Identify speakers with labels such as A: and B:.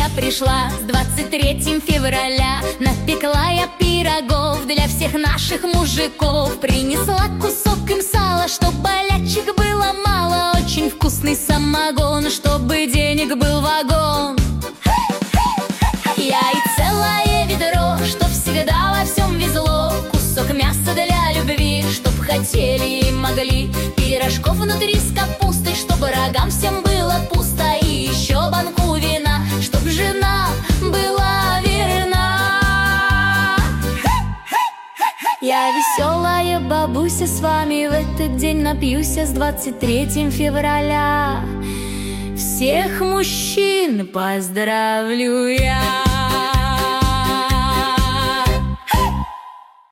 A: я пришла с 23 февраля. Напекла я пирогов для всех наших мужиков. Принесла кусок им сала, чтоб болячек было мало. Очень вкусный самогон, чтобы денег был вагон. Я и целое ведро, чтоб всегда во всем везло. Кусок мяса для любви, чтоб хотели и могли. Пирожков внутри с капустой, чтобы рогам всем было пусто. И еще банку вина, чтоб жена была верна. Я веселая бабуся, с вами в этот день напьюся с 23 февраля. Всех мужчин поздравлю я.